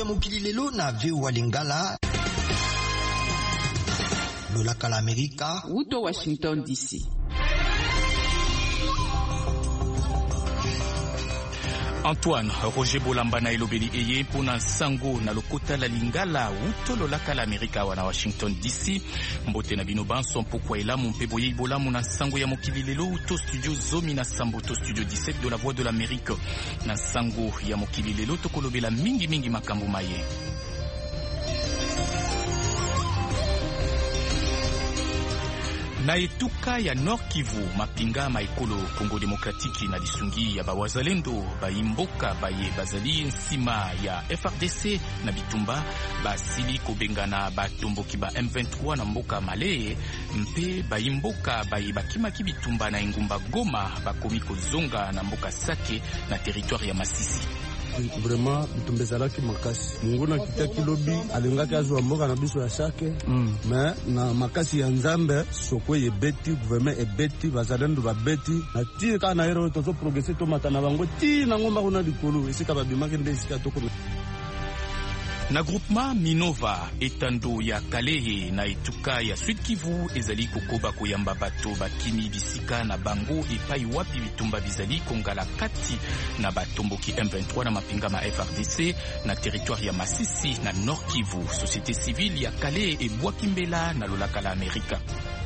ya mokili lelo na VOA Lingala. Lolaka la Amerika. Uto Washington DC. Antoine Roger Bolamba na elobeli eye pona sango na lokota la Lingala uto lolaka la Amerika wana Washington DC. Mbote na bino banso mpokwa elamu mpe boye ibolamu na sango ya mokili lelo uto studio zomi na sambo to studio 17 de la Voix de l'Amérique. Na sango ya mokili lelo tokolobela mingi makambo maye. Na etuka ya Nord Kivu mapinga maekolo Kongo Demokratiki na lisungi ya bawazalendo baimboka baye bazali nsima ya FRDC na bitumba basili kobengana batomboki ba M23 na mboka Male mpe baimboka baye bakimaki bitumba na engumba Goma bakomi kozonga na mboka Sake na territoire ya Masisi. Vraiment bitumbezalaki makasi munguna kitaki lobi alingaki azwa mboka na biso ya Sake mais na makasi ya Nzambe soko yebeti gouvernement ebeti bazalendo babeti na tie kana ero tozo progresser to matana bango ti na ngomba kuna likolo esika babimaki nde esika toko na groupement Minova etando ya Kalehe na etuka ya Sud Kivu ezali kokoba koyamba bato bakimi bisika na bango epai wapi bitumba bizali kongala kati na batomboki M23 na mapinga ma FRDC na territoire ya Masisi na Nord Kivu. Société civile ya Kalehe ebwaki mbela na lolaka la Amerika.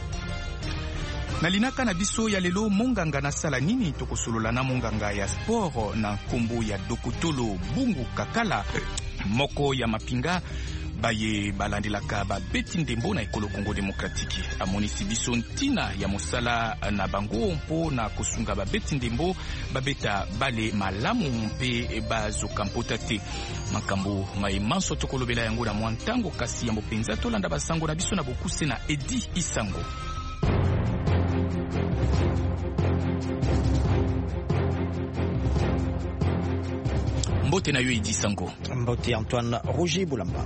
Na linaka na biso ya lelo monganga na sala nini tokosolola na monganga ya sport na kombo ya Dokotolo Bungu Kakala moko ya mapinga baye balandelaka babeti ndembo na ekolo Kongo Demokratiki. Amonisi biso ntina ya mosala na bango mpo na kosunga babeti ndembo babeta bale malamu mpe bazoka mpota te. Makambo maemanso tokolobela yango na mwantango kasi ya mopenza tolanda basango na biso na bokuse na Edi Isango. Mbote na yo Edi Sango. Mbote Antoine Roger Bolamba.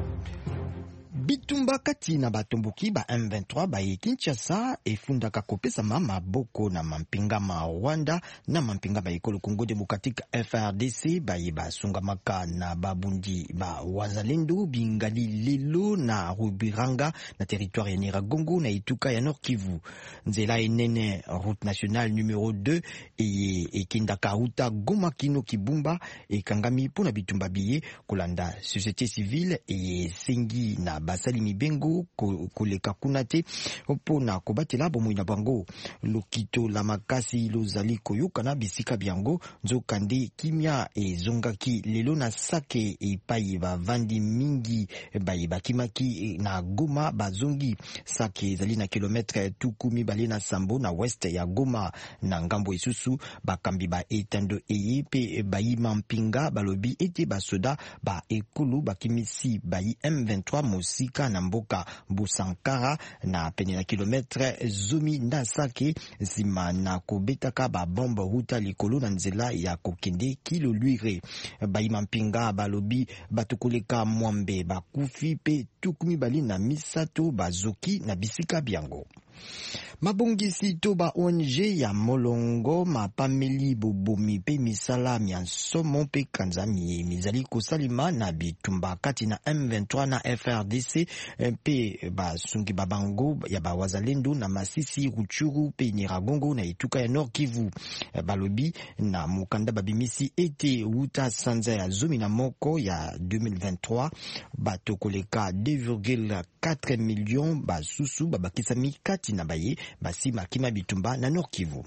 Bitumba kati na batomboki ba M23 ba Kinshasa efundaka kopesa maboko na mampinga ma Rwanda na mampinga ba ekolo Kongo Demokratiki FRDC ba sungamaka na babundi ba wazalendo bingali lelo na Rubiranga na territoire ya Nyiragongo na etuka ya Nord Kivu. Nzela enene route nationale numéro 2 ekindaka uta Goma Kino Kibumba ekangami pona bitumba biye kolanda société civile sengi na basali mibengo koleka kuna te mpona kobatela bomoi na bango lokito la makasi lozali koyoka na bisika byango nzokande kimia ezongaki lelo na Sake epai bavandi mingi baye bakimaki na Goma bazongi. Sake ezali na kilometre tukumi bale na sambo na west ya Goma na ngambo esusu bakambi ba etando eye pe bayima mpinga balobi ete basoda ba ekulu bakimisi bayi M23 mosika na mboka Busankara na pene na kilometre zomi na Sake zima na kobetaka ba bombe huta likolo na nzela ya kokende kilo luire. Bayima mpinga balobi batukoleka mwambe bakufi pe tukumi bali na misato bazoki na bisika byango. Mabongisi to ba ONG ya molongo mapameli bobomi pe misala miansomo pe kanzami mizali kosalima na bitumba kati na M23 na FRDC pe basungi babango ya bawazalendo na Masisi, Ruchuru pe Nyiragongo na etuka ya Nord Kivu. Balobi na mukanda babimisi ete uta sanza ya zomi na moko ya 2023 batokoleka 2,4 millions basusu babakisami kati na baye basima kima bitumba na Nord Kivu.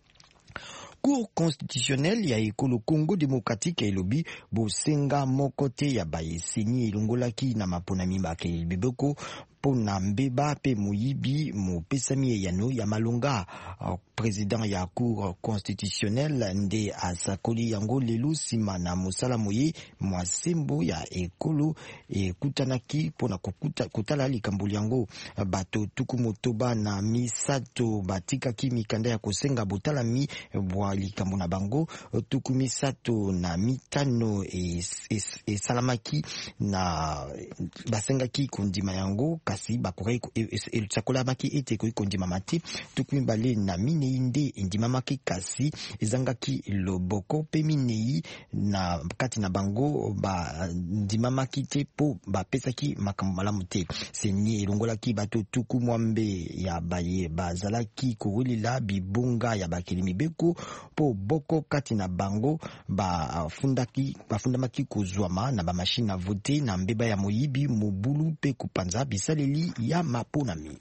Cour constitutionnelle ya ekolo Congo Demokratiki elobi bosenga mokote ya bayeseni elongolaki na maponami bakeli biboko pona mbeba pe muyibi mopesami yano ya malonga. Président ya Cour constitutionnelle nde asakoli yango lelo sima na mosala moye mwasembo ya ekolo ekutanaki pona kutala likambo yango. Bato tuku motoba na misato batikaki mikanda ya kosenga botalami bwa likambo na bango. Tuku misato na mitano esalamaki na basengaki kondima yango kasi bakore sakola maki ete ko kondima mati tukumi bale na minei nde ndima maki kasi ezangaki loboko pe minei na kati na bango ba ndima maki te po ba pesaki makambo malamu te senye elongolaki bato tuku mwambe ya baye bazalaki kowelila bibunga ya bakeli mibeko po boko kati na bango bafundamaki kozwama na bamashine na vote na mbeba ya moyibi mobulu pe kupanza bisaleli ya maponami.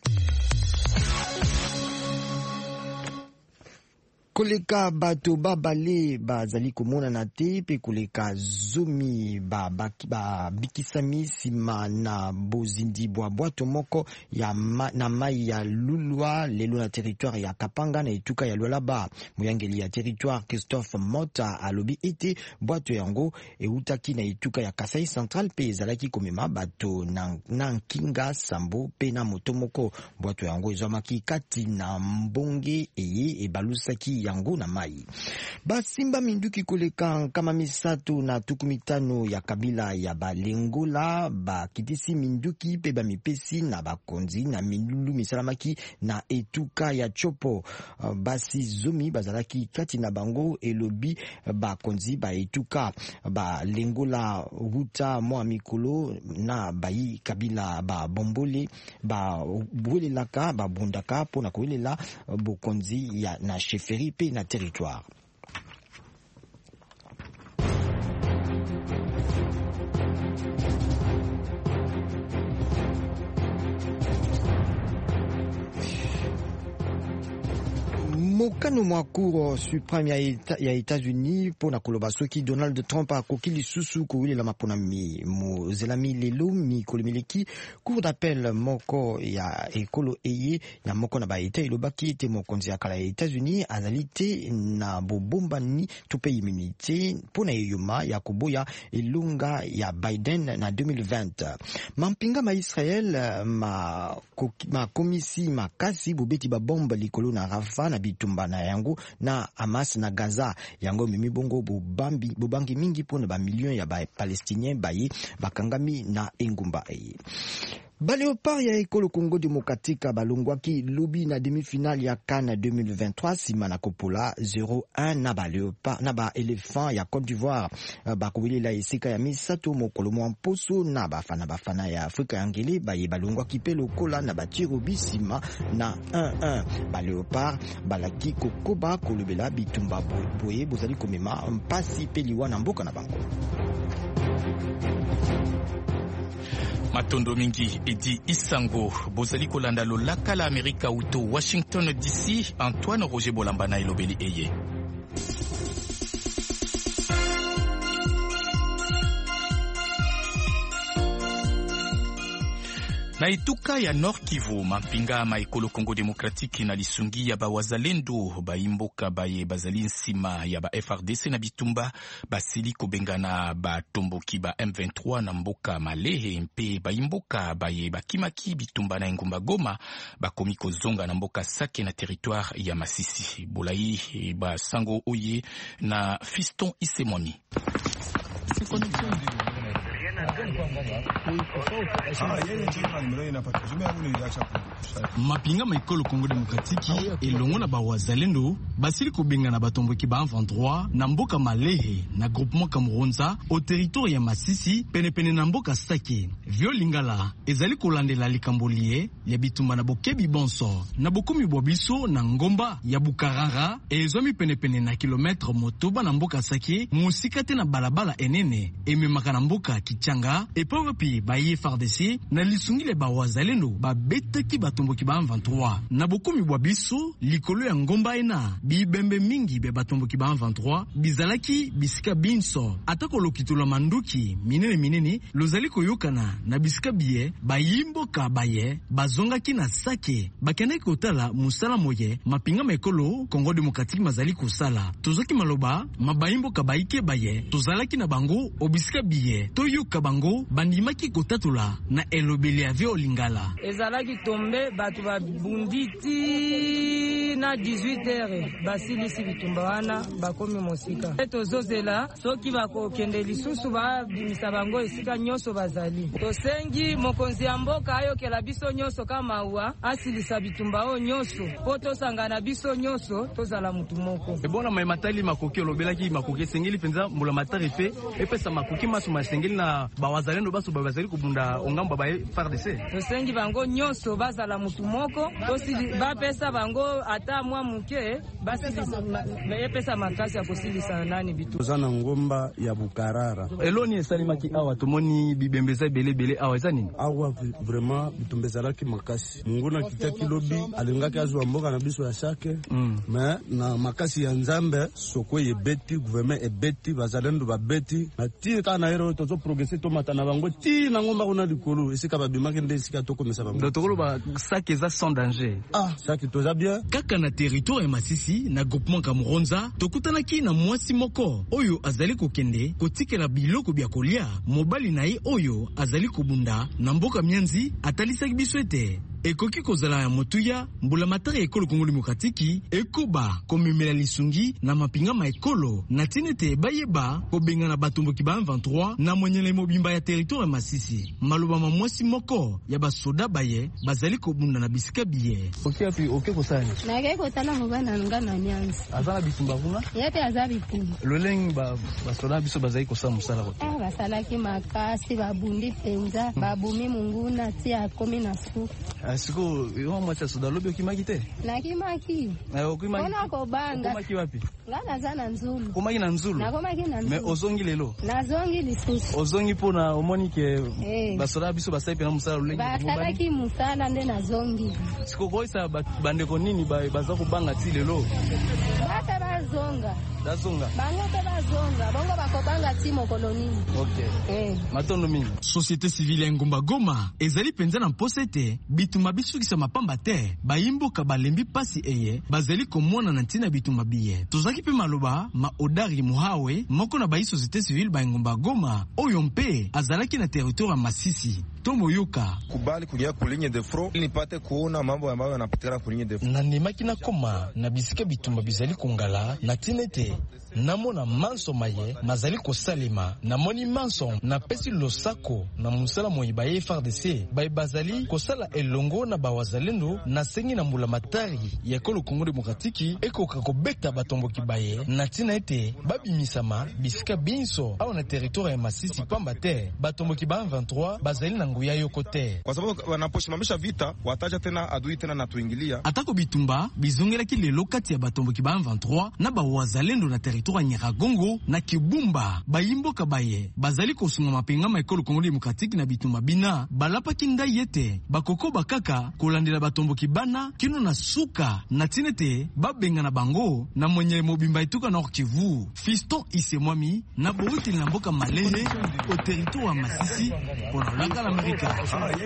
Koleka bato babale bazali komona na te pe koleka zomi bikisami sima na bozindi bwato moko na mai ya Lulwa lelo na territoire ya Kapanga na etuka ya Lualaba. Moyangeli ya territoire Christophe Mota alobi ete bwato yango eutaki na etuka ya Kasai Central pe ezalaki komema bato na Nkinga Sambo pe na moto moko. Bwato yango ezwamaki kati na mbonge eye ebalusaki yango na mai. Basimba minduki koleka kama misato na tukumitano ya kabila ya Balengola bakitisi minduki pe bamipesi na bakonzi na milulu misalamaki na etuka ya Chopo. Basi zomi bazalaki kati na bango elobi bakonzi ba etuka Balengola ruta mwa mikolo na bayi kabila ba bombole ba bwelelaka ba bundaka pona kowelela bokonzi ya na sheferi pe na territoire. Mokano mwa cour suprême ya États-Unis pona koloba soki Donald Trump akoki lisusu kowelela maponami mozelami lelo mikolemeleki cour d'appel moko ya ekolo eye ya moko na baeta elobaki ete mokonzi ya kala ya États-Unis azali te na bobombani to pe immunité pona eyoma ya koboya elunga ya Biden na 2020. Mampinga ma Israel ma komisi makasi bobeti ba bomba likolo na Rafa na bitumba na yango na Hamas na Gaza yango mimi bongo bobangi mingi pona ba millions ya ba palestiniens baye bakangami na engumba eye. Baleopard ya ekolo Congo Démocratique balongwaki lobi na demi-finale ya CAN 2023 sima na kopola 0-1 na Baleopard na ba elephant ya Côte d'Ivoire bakowelela esika ya misato mokolo mwa mposo na bafana ya Afrika ya ngele baye balongwaki pe lokola na batiro bisima na 1-1. Baleopard balaki kokoba kolobela bitumba boye bozali komema mpasi pe liwa na mboka na bango. Matondo mingi edi isango bozali kolanda lolaka la Amerika uto Washington DC. Antoine Roger Bolambana elobeli eye. Na ituka ya Nord Kivu mampinga maekolo Congo Démocratique na lisungi ya bawazalendo baimboka baye bazali nsima ya ba FRDC na bitumba basili kobengana batomboki ba M23 na mboka Malehe mpe baimboka baye bakimaki bitumba na engumba Goma bakomi kozonga na mboka Sake na territoire ya Masisi. Bolai ba sango oye na Fiston Isemoni. Mapinga maikolo Congo Démocratique elongo na bawazalendo basili kobenga na batomboki ba M23 na mboka Malehe na groupement Kamuronza au territoire ya Masisi penepene na mboka Sake. Violingala ezali kolandela likambolie ya bitumba na bokebi bonso na bokomi bobiso na ngomba ya Bukarara ezomi penepene na kilometre motoba na mboka Sake musikate na balabala enene ememaka na mboka Kichanga epopi ba FARDC na lisungile ba wazalendo ba betaki batomboki ba M23 na bokomi bobiso likolo ya ngomba ena bibembe mingi be batomboki ba M23 bizalaki bisika binso atako lokitula manduki minene lozali koyokana na bisika biye bayimbo ka baye bazongaki na Sake bakende kotala musala moye mapinga mekolo Congo Démocratique mazali kosala tozoki maloba mabayimbo ka baike baye tozalaki na bango obisika biye toyoka bango bandimaki kotatula na elobeli ya Violingala ezalaki tombe ke batu babunditi na 18h basilisi bitumba wana bakomi mosika. Tozozela soki bakokende lisusu babimisa bango esika nyonso bazali. Tosengi mokonzi ya mboka ayokela biso nyonso kama wa asilisa bitumba o nyonso po tosangana biso nyonso tozala mutu moko. Ebona matali makoki olobelaki makoki sengeli penza mbula matari fe epesa makoki masu masengeli na bawazalendo baso bazali kubunda ongambo ba FARDC. Tosengi bango nyonso bazala mutu moko tosili bapesa bango ata mwa muke basilisa epesa makasi ya kosilisa nani bitu. Tozana ngomba ya Bukarara. Eloni esalimaki awa tomoni bibembeza belebele awa eza nini? Awa vraiment bitumbezalaki makasi. Munguna kitaki lobi alingaki azwa mboka na biso ya shake. Mais na makasi ya Nzambe soko yebeti gouvernement ebeti bazalendo babeti na ti kana hero tozo progresser to matana bango ti na ngomba kuna likolo esika babimaki nde esika tokomesa bango. Tokolo ba sake za sans danger. Sake toza bien. Kaka na territoire ya Masisi na groupement Kamuronza tokutanaki na mwasi moko oyo azali kokende kotikela biloko bya kolia mobali na ye oyo azali kobunda na mboka Mianzi atalisaki biso ete ekoki kozala ya motuya mbula matari ekolo Kongo Demokratiki ekoba komemela lisungi na mapingama ekolo na tinete bayeba kobenga na batomboki ba 23 na mwenyele mobimba ya territoire ya Masisi maloba mwasi moko ya basoda baye bazali kobunda na bisika biye. Oke kosani na ke kotala mobana ngana Mianzi azana bitumba kuna yete azabi bitumba loleng basoda biso bazali kosala musala ko basalaki makasi babundi penza babumi munguna ti akomi na su. Siko yo mwasi soda lobi okimaki te? Na kimaki. Okimaki. Ona ko banga. Komaki wapi? Ngana zana Nzulu. Komaki na Nzulu. Na komaki na Nzulu. Me ozongi lelo. Na zongi lisusu. Ozongi pona omoni ke basoda biso basaipe na musala lolenge. Basalaki musala nde na zongi. Siko koisa bandeko nini baza kubanga ti lelo? Bata bazonga. Bazonga. Bango te bazonga. Bongo bakobanga ti mokoloni. Okay. Matondo mingi. Société civile ya Ngomba Goma ezali penza na mposete bituma bisukisa mapamba te bayimboka balembi pasi eye bazali komona na ntina bituma biye. Tozaki pe maloba ma Odari Muhawe moko na bayi société civile ba Ngomba Goma oyo mpe azalaki na territoire ya Masisi. Tomo yoka kubali kuja kulinye de front nipate kuona mambo ambayo yanapatikana kulinye de front. Na nemaki na koma na bisika bituma bizali kongala na tinete namona manso maye mazali kosalema namoni manso na pesi losako na musala moyiba ye FARDC bazali kosala elongo na bawazalendo na sengi na mbula matari ya ekolo Kongo Demokratiki ekoka kobeta batomboki baye na tina ete babimisama bisika binso awa na territoire ya Masisi pamba te batomboki ba 23 bazali na nguya yoko te kwa sababu wanaposhimamisha vita wataja tena adui tena na tuingilia atako bitumba bizongelaki lelo kati ya batomboki ba 23 na bawazalendo na territoire Nyiragongo na Kibumba bayimboka baye bazali kosunga mapengama ekolo Kongo Demokratiki na bitumba bina balapaki ndai yete bakoko bakaka kolandela batomboki bana kino na suka na tinete babenga na bango na mwenye mobimba etuka Nord Kivu Fiston Isemwami na bowiti na mboka Malehe au territoire ya Masisi pona langa la Amerika.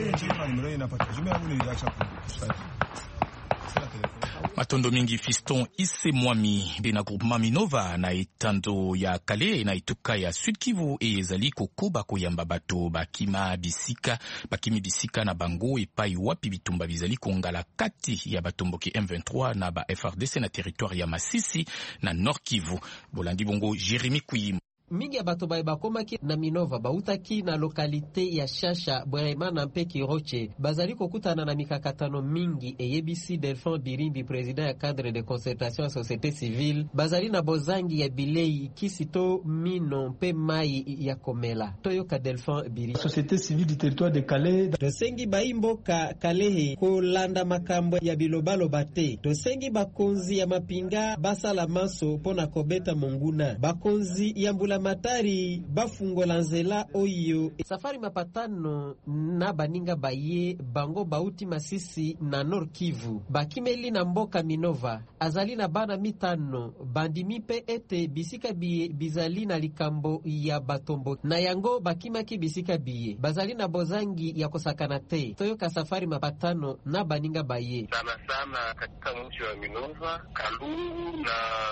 Matondo mingi Fiston Isemwami bena groupement Minova na etando ya Kale na ituka ya Sud Kivu ezali kokoba koyamba bato bakimi bisika na bango epai wapi bitumba bizali kongala kati ya batomboki M23 na ba FARDC na territoire ya Masisi na Nord Kivu. Bolandi bongo Jeremy Kuyim. Mingi ya bato bae bakomaki na Minova bautaki na lokalite ya Shasha Bwerema na Mpeki Roche bazali kokutana na mikakatano mingi eyebisi Delphin Birimbi président ya cadre de concertation ya société civile bazali na bozangi ya bilei kisito mino mpe mai ya komela toyoka Delphin Birimbi société civile du territoire de Calais tosengi baimboka Kalehe kolanda makambo ya bilobalo bate tosengi bakonzi ya mapinga basala manso pona kobeta monguna bakonzi ya mbula matari bafungola nzela oyo safari mapatano na baninga baye bango bauti Masisi na Nord Kivu bakimeli na mboka Minova azali na bana mitano bandimi pe ete bisika biye bizali na likambo ya batombo na yango bakimaki bisika biye bazali na bozangi ya kosakana te toyoka safari mapatano na baninga baye sana katika mji wa Minova Kalungu na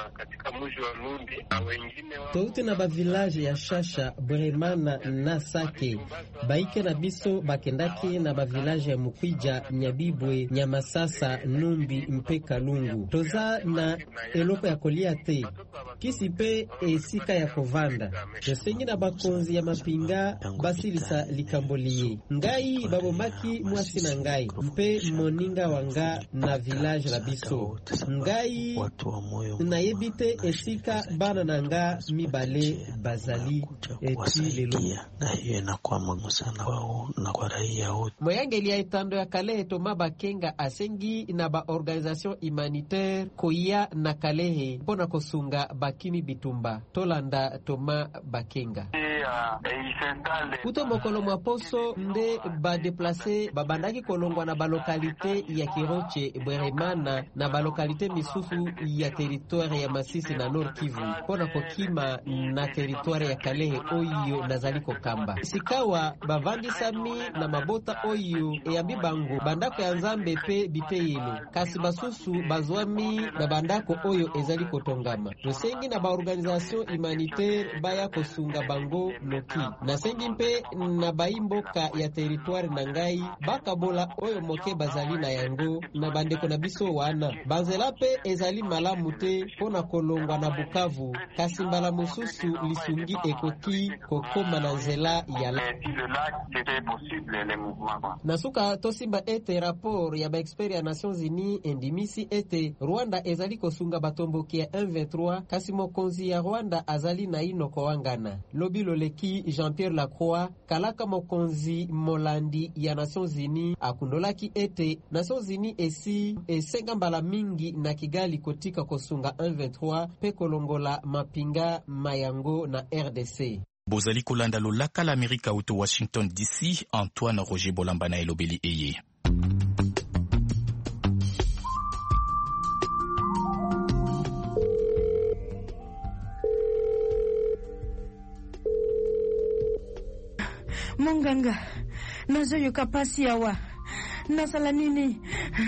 katika mji wa Numbi na wengine tofauti na ba village ya Shasha, Bweremana na Sake, baike na biso bakendaki na ba village ya Mukwija, Nyabibwe, Nyamasasa, Numbi mpe Kalungu. Toza na eloko ya kolia te kisi pe esika ya kovanda. Tosengi na bakonzi ya mapinga basilisa likambolie ngai babomaki mwasi na ngai mpe moninga wanga na village la biso ngai na yebite esika bana na nga mibale bazali eti lelo na hiyo inakuwa magumu sana wao na kwa raia wote. Moyangeli ya Itando ya Kalehe Toma Bakenga asengi na ba organisation humanitaire koya na Kalehe pona kosunga bakimi bitumba Tolanda Toma Bakenga kuto mokolo mwaposo nde ba deplace babandaki kolongwa na balokalite ya Kiroche, Bweremana na balokalite misusu ya territoire ya Masisi na Nord Kivu pona kokima na territoire ya Kalehe oyo nazali kokamba sikawa bavandi sami na mabota oyo eyambi bango bandako ya Nzambe pe bipeyele kasi basusu bazwami na bandako oyo ezali kotongama. Tosengi na ba organisation humanitaire baya kosunga bango noki nasengi mpe na baimboka ya territoire na ngai bakabola oyo moke bazali na yango na bandeko na biso wana banzela pe ezali malamu te pona kolongwa na Bukavu kasi mbala mosusu lisungi ekoki kokoma na nzela ya nasuka tosimba ete rapport ya ba expert ya Nations Unies endimisi ete Rwanda ezali kosunga batomboki ya 123 kasi mokonzi ya Rwanda azali na inoko wangana lobi loleki Jean-Pierre Lacroix kalaka mokonzi molandi ya Nations Unies akundolaki ete Nations Unies esi esenga mbala mingi na Kigali kotika kosunga 123 pe kolongola mapinga mayango na RDC. Bozali kolanda lolaka la Amerika auto Washington DC, Antoine Roger Bolamba na elobeli eye. Monganga, nazoyoka pasi awa. Nasala nini?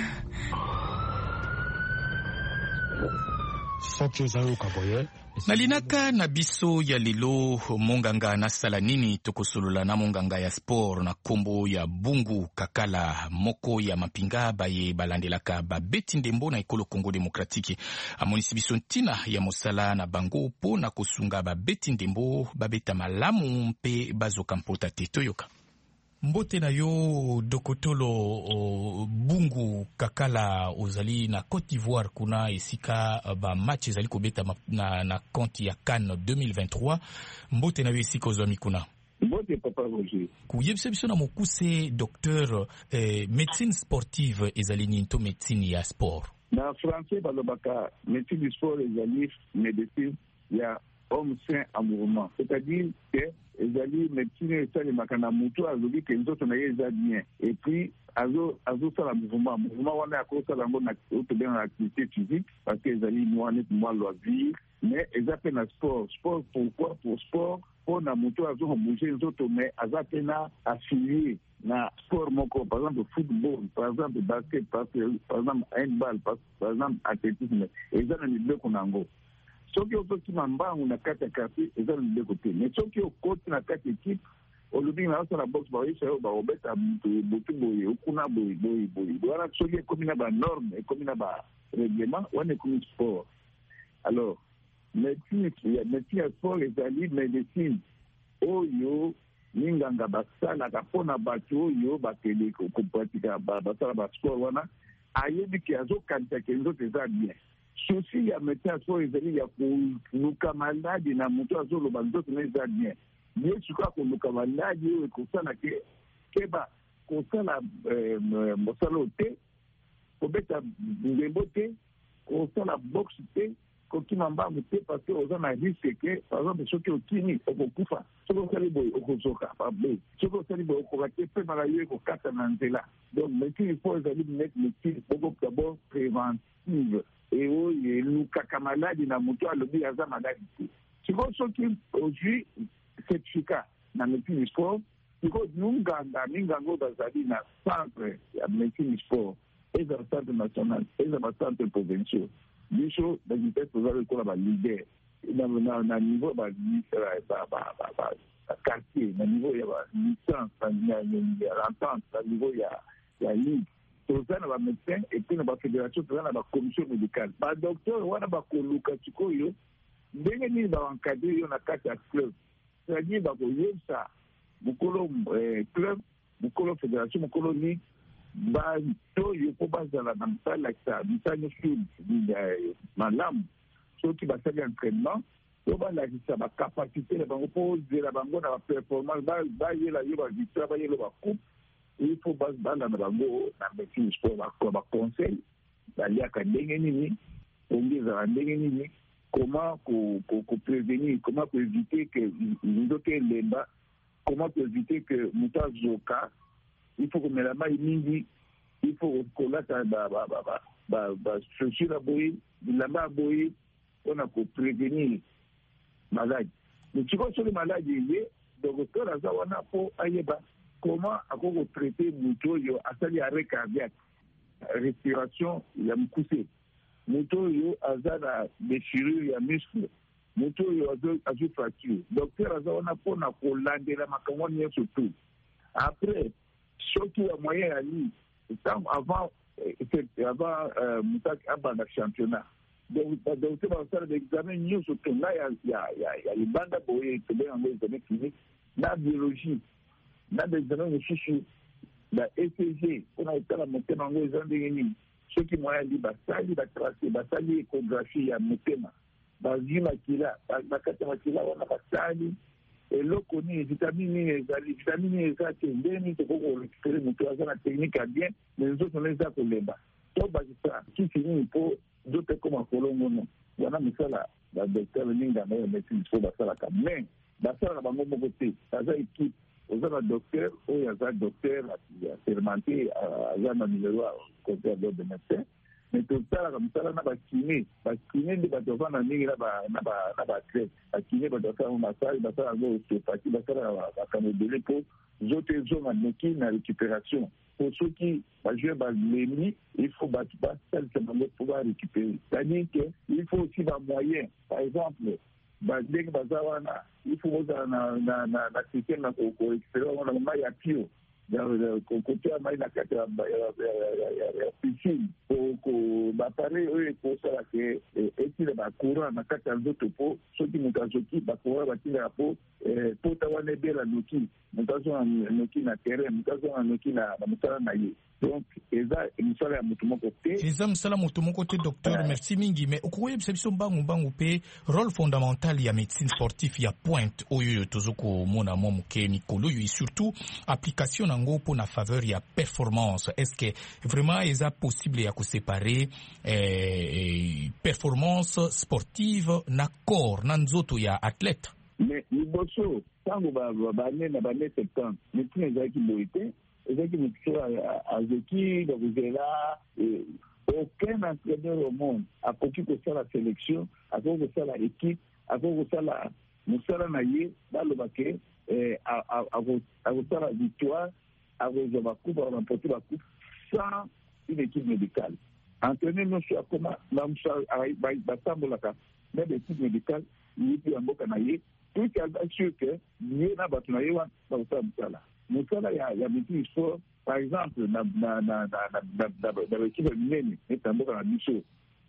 Nalinaka na biso ya lelo monganga nasala nini tokosolola na monganga ya sport na kombo ya Bungu Kakala moko ya mapinga baye balandelaka babeti ndembo na ekolo Congo Demokratiki amonisi biso ntina ya mosala na bango po na kosunga babeti ndembo babeta malamu mpe bazoka mpota te toyoka. Mbote na yo Dokotolo Bungu Kakala ozali na Côte d'Ivoire kuna esika ba match ezali kobeta na compte ya CAN 2023 mbote na yo esika ozwami kuna. Mbote papa Roger. Kuyebisa biso na mokuse docteur médecine sportive ezali ninto médecine ya sport. Na français balobaka médecine du sport ezali médecine ya homme sain en mouvement, c'est-à-dire que ezali médecine esalemaka na mutu azobi ke nzoto na ye eza bien et puis azosala mouvement wana akosala yango na otobenga activité physique parce que ezali mwa loisir mais eza mpe na sport. Pourquoi? Pour sport mpo na mutu azokobouge nzoto mais aza mpe na affilié na sport moko, par exemple football, par exemple basket, par exemple handball, par exemple athlétisme, eza na mibeko na yango. Soki okokima mbangu na kati ya quartier eza na mibeko te, mais soki okoti na kati équipe olobi na osala boxe baoyisa yo baobeta butu boye okuna boye wana soki ekomi na banorme ekomi na barèglement wana ekomi sport. Alors médecine ya sport ezali médecine oyo minganga basalaka mpona bato oyo bakende kopratika basala basport wana ayebi ke azokanisa ke nzoto eza bien. Souci ya médecin ya sport ezali ya koluka maladi na moto azoloba nzoto na eza bien ye sikoyo koluka maladi oyo ekosala keba kosala mosala te kobeta ndembo te kosala boxe te kokima mbangu te parce que oza na risque ke par exemple soki okimi okokufa soki osali boye okozoka pabe soki osali boye okoka te mpe mala yo ekokata na nzela. Donc médecine sport ezali médecine moko d'abord préventive oyo elukaka maladi na moto alobi aza maladi te. Sikoyo soki ozwi certificat na médecine sport sikoyo minganga oyo bazali na centre ya médecine sport eza centre national eza bacentre provinciaux biso bazite tozala ekola balider na niveau baministre quartier, na niveau ya licence ya l'entente, na niveau ya ligue tozala na bamédecin epuis na bafédération tozala na bacommission médicale badocteur wana bakoluka sikoyo ndenge nini baencadre yo na kati ya club, c'est-à-dire bakoyebisa mokolo club, mokolo fédération, mokolo ligue bato yo mpo bazala na mosalakisa misano sud malamu soki basali entraînement to balakisa bacapacité na bango mpo ozela bango na baperformance bayela yo bavictoire bayela bacoupe. Il faut bala na bango na médecine sport baconseil baliaka ndenge nini ongezala ndenge nini comment prévenir, comment éviter que nzoto elemba, comment éviter que moto azoka. Il faut komela mai mingi, il faut kolata chaussure aboyi bilamba aboyi mpona koprévenir maladi. Motiko soli maladi eye docteur aza wana mpo ayeba comment akoko traiter moto oyo asali arrêt cardiaque, respiration ya mokuse, moto oyo aza na déchirure ya muscle, moto oyo azwi fracture. Docteur aza wana mpona kolandela makambo nyonso tu. Après soki ya moyen ya li avant mutaki abanda championnat, donc badocteur basala baexamen nyonso to na ya libanda boye tobengango examen clinique na biologie na baexamen mosusu na ECG mpona kotala motema yango eza ndenge nini. Soki moyen ali basali batrace basali échographie ya motema bazwi makila bakati ya makila wana basali eloko nini vitamine nini ezali vitamine nini eza te ndeni tokoko récupérer moto aza na technique ya bien mais nzoto na eza kolemba to bakisa kisi nini mpo nzoto ekoma kolongono wana misala badocteur ninga na yo médecine so basalaka mais basala na bango moko te baza équipe. Oza na docteur oyo aza docteur assermenté aza na numéro ya conseil de médecin mais tosalaka mosala na bakine nde bato bafanda ndenge na baathlète bakine bato basala masali basala yango osteopathie basala makambo ebele mpo nzoto ezonga noki na récupération. Po soki bajoueur balemi il faut bato basalisa bango mpo barécupérer, c'est-à-dire que il faut aussi bamoyen. Par exemple ndenge baza wana il faut bozala na système na korécupérer bango na mai ya pio kotia mai na kati ya piscine bapareil oyo ekosala ke etila bacourant na kati ya nzoto mpo soki moto azoki bacourant batindaka mpo pota wana ebela noki moto azonga noki na terrain, moto azonga noki na mosala na ye. Donc eza mosala ya moto moko te, eza mosala moto moko te. Docteur, merci mingi. Mais okoyebisa biso mbangu mpe rôle fondamental ya médecine sportive ya pointe oyo tozokomona mwa moke mikolo oyo, et surtout application nango mpo na faveur ya performance. Est-ce que vraiment eza possible ya koséparer performance sportive na corps na nzoto ya athlète? Mais liboso tango bane na bane 70 médecine ezalaki boye te, ezalaki moto azoki bakozela aucun entraîneur au monde akoki kosala sélection, akoki kosala équipe, akoki kosala mosala na ye baloba ke akosala victoire, akozwa bakupe, aremporte bakupe sans une équipe médicale. Entraîneur nyonso akoma batambolaka même équipe médicale yipi ya mboka na ye tout est sûr que ye na bato na ye wana bakosala mosala ya médecine sport. Par exemple na baekipe minene neti mboka na biso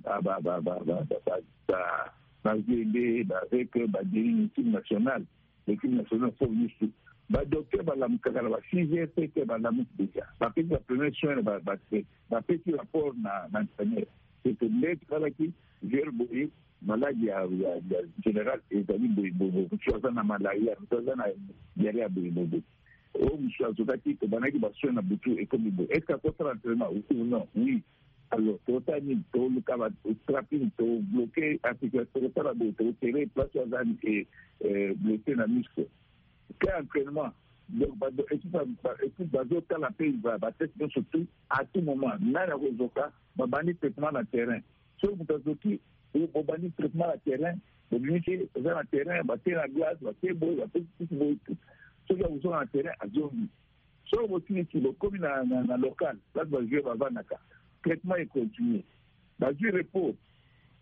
bazembe bavec baderi équipe nationale sport biso badocteur balamukaka na ba 6h 7h balamuki deja bapesi bapremier soin bapesi rapport na entraîneur c'est net kalaki joueur boye maladi ya général ezali boyebobo mosu aza na malaria mosu aza na diarrhée ya boyebobo oyo mosu azokaki tobanaki basoin na butu ekomi boye. Est ce que akosala entraînement ou non? Oui. Alors totala nini toluka bastrapine tobloke articulation totala boye totere place oyo aza blessé na muscle ke entraînement. Donc équipe bazotala mpe bateste nyonso tu à tout moment nani akozoka babandi traitement na terrain soki moto azoki bobandi traitement na terrain bobimisi eza na terrain bate na glace bate boye bapesi boye soki akozonga na terrain azongi soki bosilisi bokomi na local place bazoueur bavandaka traitement econtinue bazwi repos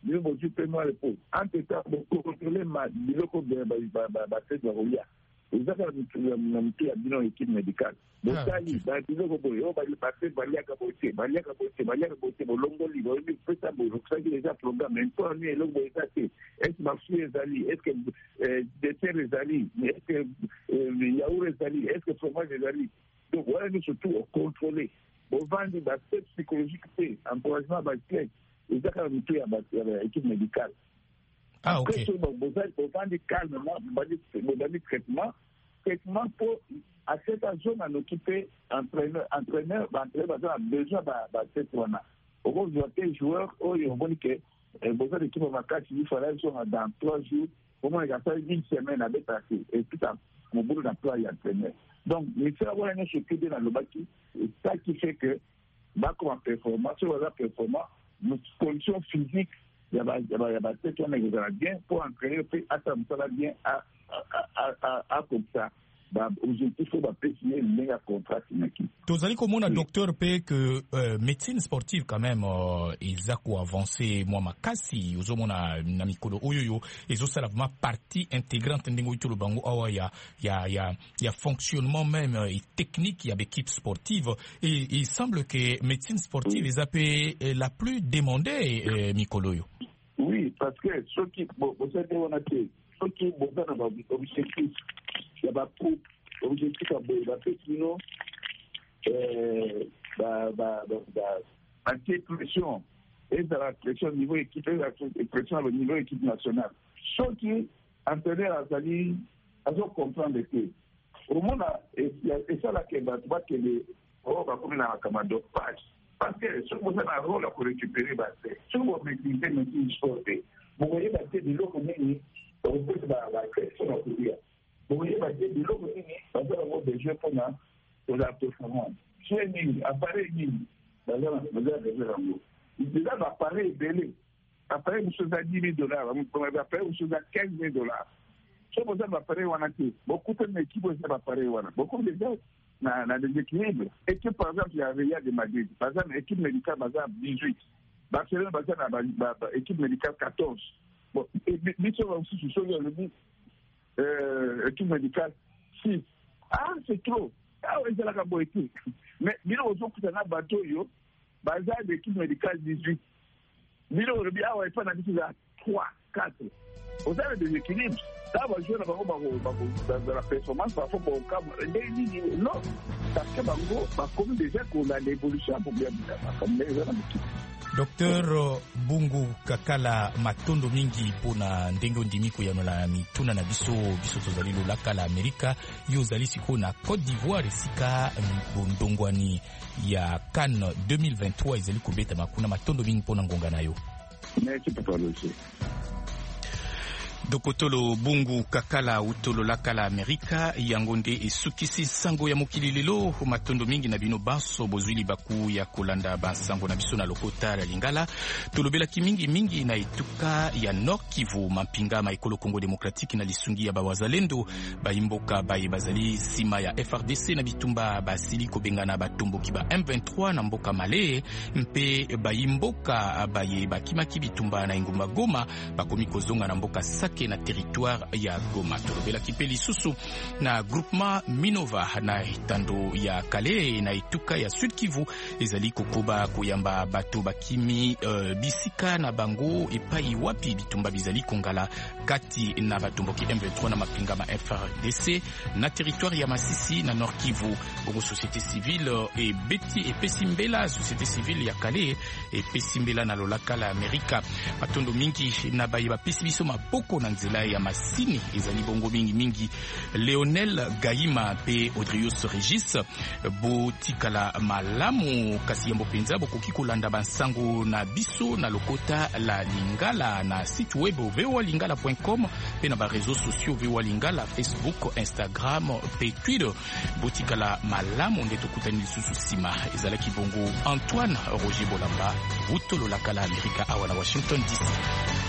nous avons dit paiement les pauvres. Entre-temps, pour contrôler ma biloko de tête de Roya. Vous avez une équipe médicale. Vous savez, dans le biloko boy, on va lui passer Balia Kaboté, Longoli, vous avez fait ça, vous savez déjà programme, mais pour lui, l'homme est assez. Est-ce que Marché les alliés, est-ce que dessert les alliés, est-ce que yaourt les alliés, est-ce que fromage les alliés. Donc voilà, nous surtout contrôler. Vous vendez l'aspect psychologique, encouragement, ils ont l'équipe médicale. Ah, ok. Après, vous vendez calmement, vous vendez traitement pour, à cette zone, en occuper entraîneur a besoin de cette zone. Au moins, vous avez des joueurs, ils ont dit que besoin d'équipe en vacances, il fallait dans 3 jours, au moins, il y a fait une semaine à déplacer, et tout à mon boulot d'emploi et entraîneur. Donc, il faut avoir un échec dans le bâti, et ça qui fait que, comme en performance, sur la performance, nos conditions physiques, il y a peut-être un exemple bien pour entraîner, puis attendre ça va bien à comme ça. Objectif, il faut signer le meilleur contrat. Vous allez comme un docteur P que médecine sportive quand même, ils ont avancé, moi ma kasi, ils ont un amicolo oyoyo, ils ont vraiment partie intégrante de le bango. Il y a fonctionnement même et technique, il y a l'équipe sportive et il semble que médecine sportive les a la plus demandée, Mikoloyo. Oui, parce que ceux qui vous savez on a fait, ceux qui vont dans l'objectif. Il y a pas pour objectif à sinon pression et de la pression au niveau équipe et la pression au niveau équipe nationale. Ceux qui entraîneurs à salir, ils ont comprendre que au monde et ça là que va que les va comme dans la commande page parce que ce que vous avez un rôle pour récupérer si vous maîtrisez médecine sportive vous voyez que de l'autre côté on peut la question à courir. Vous voyez, de l'autre côté, on va avoir des jeux pour la performance. Chez nous, appareil nous, déjà l'appareil est belé. Appareil, vous chose à $10,000, appareil, vous chose à $15,000. Si vous avez l'appareil, on a dit, beaucoup d'équipes ont l'appareil, beaucoup de gens dans des équilibres. Équipe, par exemple, il y a Real de Madrid. Par exemple, équipe médicale, par exemple, 18. Barcelone, par exemple, équipe médicale 14. Bon, et Mitchell aussi, je suis le dit, équipe médicale 6. Ah, c'est trop. Ah, oui, c'est la caboïté. Mais, il y a un bateau, basé à l'équipe médicale 18. Il y a un 3, 4. Vous avez des équilibres. Ça va jouer dans la performance par rapport au cas. Non, parce que comme déjà qu'on a l'évolution pour bien comme les gens d'équipe. Dr Bungu Kakala matondo mingi pona ndenge ndimiko ya nola mituna na biso tozali lolaka la Amerika yo zali siko na Côte d'Ivoire esika ndongwani ya CAN 2023 ezali kobeta makuna matondo mingi pona ngonga na yo. Merci papa Lucie. Dokotolo Bungu Kakala utolo lakala Amerika yangonde esukisi sango ya mokili lelo matondo mingi na bino baso bozwili baku ya kolanda bansango na biso na lokota la Lingala tolobela mingi na etuka ya Nord Kivu mampinga maikolo Kongo Demokratiki na lisungi ya bawazalendo baimboka bazali sima ya FRDC na bitumba basili kobengana batomboki ba M23 na mboka Male mpe baimboka bakimaki bitumba na ingumba Goma bakomi kozonga na mboka na territoire ya Goma tolobela kipeli susu na groupement Minova na hitando ya Kale na ituka ya Sud Kivu ezali kokoba koyamba bato bakimi bisika na bango epai wapi bitumba bizali kongala kati na batomboki M23 na mapinga ma FRDC na territoire ya Masisi na Nord Kivu bongo société civile et beti epesimbela société civile ya Kale epesimbela na lolaka la Amerika batondo mingi na baye bapesi biso mapoko na nzela ya masini ezali bongo mingi Leonel Gaima pe Audrius Regis botikala malamu kasi yambo penza bokoki kolanda bansango na biso na lokota la Lingala na site web voalingala.com pe na ba réseaux sociaux voalingala Facebook Instagram pe Twitter botikala malamu ndeto kutani lisusu sima ezalaki bongo Antoine Roger Bolamba utolo la kala Amerika awa na Washington DC.